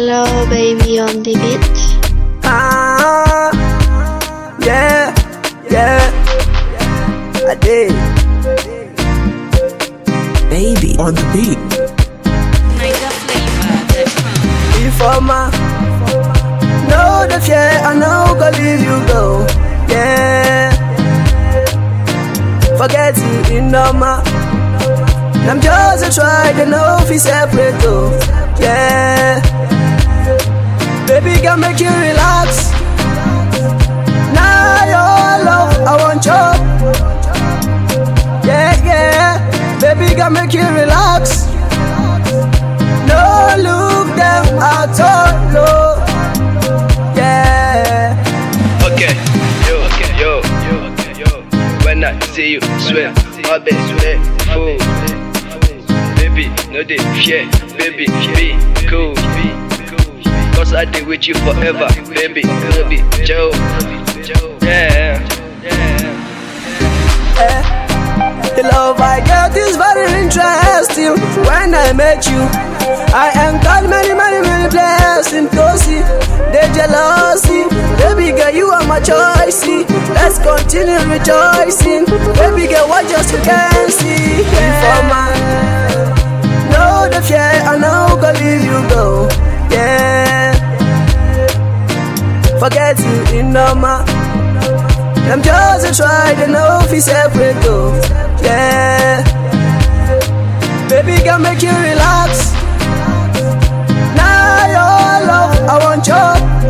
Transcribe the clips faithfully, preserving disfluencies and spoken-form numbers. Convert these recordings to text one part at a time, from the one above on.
Hello, baby on the beat. Ah, yeah, yeah, I did. Baby on the beat. If I'm a, know the fear, I know go leave you go. Yeah, forget you in no ma. I'm just a try to know if we separate though. Yeah, baby can make you relax. Now your love, I want you. Yeah, yeah, baby can make you relax. No look them at all, no. Yeah. Okay, yo, okay, yo, yo, okay, yo. When I see you, swear, my best swear, fool. Baby, no they fear, baby, be cool. Cause I did with you forever, baby, baby, Joe. Yeah, yeah. The love I get is very interesting. When I met you, I encountered many, many, many blessings. To see the jealousy, baby girl, you are my choice. Let's continue rejoicing. Baby girl, what just you can see? For man, know the fear, I know go leave you go. Yeah, forget you in no ma. I'm just a try to know if we separate though. Yeah, baby can make you relax. Now your love, I want you.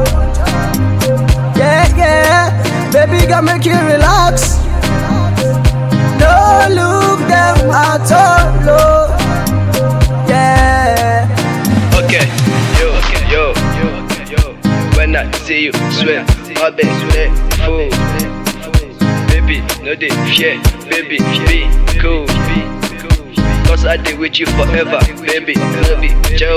Yeah, yeah, baby can make you relax. No look them at all, no. Yeah. Okay, yo, okay, yo, yo, okay, yo. When I see you, swear, my best swear, fool. Baby, no they fear, baby, be cool. Cause I did with you forever, baby, baby, Joe.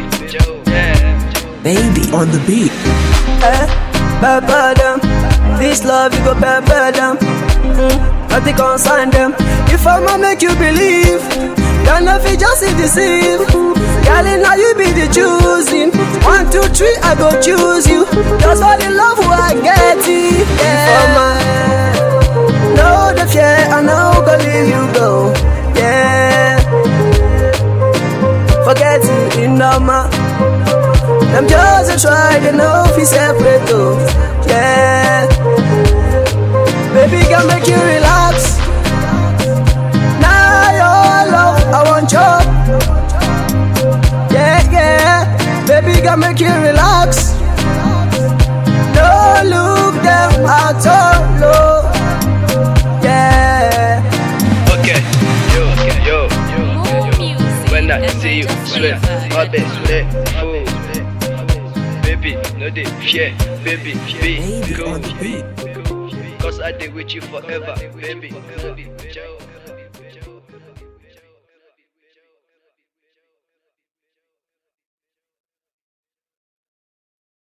Yeah. Baby on the beat. Eh, pepper them. This love you go pepper them. Mm, I think I'll sign them. If I'ma make you believe, then if you just deceive. Girl, now you be the choosing. One, two, three, I go choose you. That's all the love who I get it. Yeah. If I'ma know the fear, I know go leave you go. Yeah, forget you in no ma. I'm just a try to know if we separate though. Yeah, baby can make you relax. Now your love, I want you. Yeah, yeah, baby can make you relax. No look them at all, no. Yeah. Okay, yo, okay, yo, yo, okay, yo. When I see you, swear, my best swear, fool. Baby, no they fear, baby, be Baby cool. on the beat. Cause I did with you forever, baby, baby, Joe.